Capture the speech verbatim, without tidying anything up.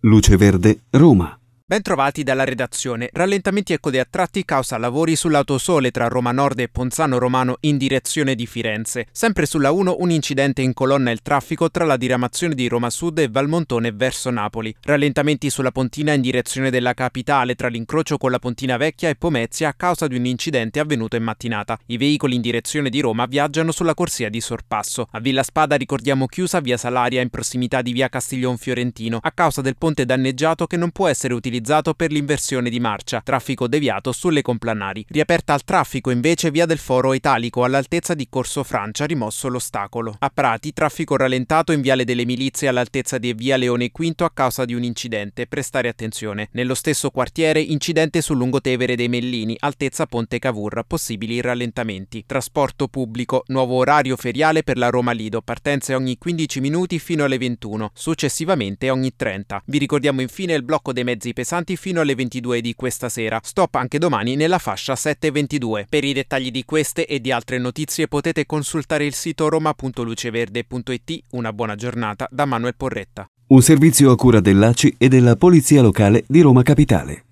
Luce Verde, Roma. Bentrovati dalla redazione. Rallentamenti e code a tratti causa lavori sull'autosole tra Roma Nord e Ponzano Romano in direzione di Firenze. Sempre sulla uno un incidente incolonna il traffico tra la diramazione di Roma Sud e Valmontone verso Napoli. Rallentamenti sulla Pontina in direzione della capitale tra l'incrocio con la Pontina Vecchia e Pomezia a causa di un incidente avvenuto in mattinata. I veicoli in direzione di Roma viaggiano sulla corsia di sorpasso. A Villa Spada ricordiamo chiusa via Salaria in prossimità di via Castiglion Fiorentino a causa del ponte danneggiato che non può essere utilizzato per l'inversione di marcia, traffico deviato sulle complanari. Riaperta al traffico invece via del Foro Italico all'altezza di Corso Francia, rimosso l'ostacolo. A Prati traffico rallentato in viale delle Milizie all'altezza di via Leone V a causa di un incidente, prestare attenzione. Nello stesso quartiere incidente sul lungotevere dei Mellini, altezza Ponte Cavour, possibili rallentamenti. Trasporto pubblico, nuovo orario feriale per la Roma Lido, partenze ogni quindici minuti fino alle ventuno, successivamente ogni trenta. Vi ricordiamo infine il blocco dei mezzi pesanti fino alle ventidue di questa sera. Stop anche domani nella fascia sette ventidue. Per i dettagli di queste e di altre notizie potete consultare il sito roma punto luceverde punto it. Una buona giornata da Manuel Porretta. Un servizio a cura dell'A C I e della Polizia Locale di Roma Capitale.